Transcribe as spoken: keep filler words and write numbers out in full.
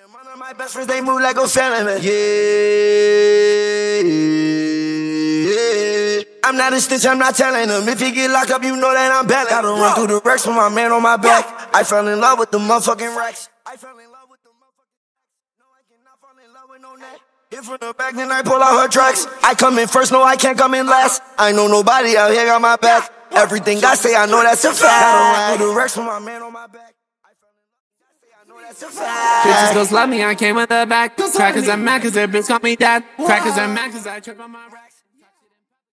One of my best friends, they move like a family. Yeah, yeah. I'm not a stitch, I'm not telling them. If you get locked up, you know that I'm bad. Gotta run through the wrecks with my man on my back. I fell in love with the motherfucking racks. I fell in love with the motherfucking racks. No, I cannot fall in love with no neck. Hit from the back, then I pull out her tracks. I come in first, no, I can't come in last. I know nobody out here got my back. Everything I say, I know that's a fact. Gotta run through the wrecks with my man on my back. Bitches gon' love me, I came with the back. Crackers, I'm mad cause their bitch call me dad. Crackers, I'm mad cause I trip on my rack.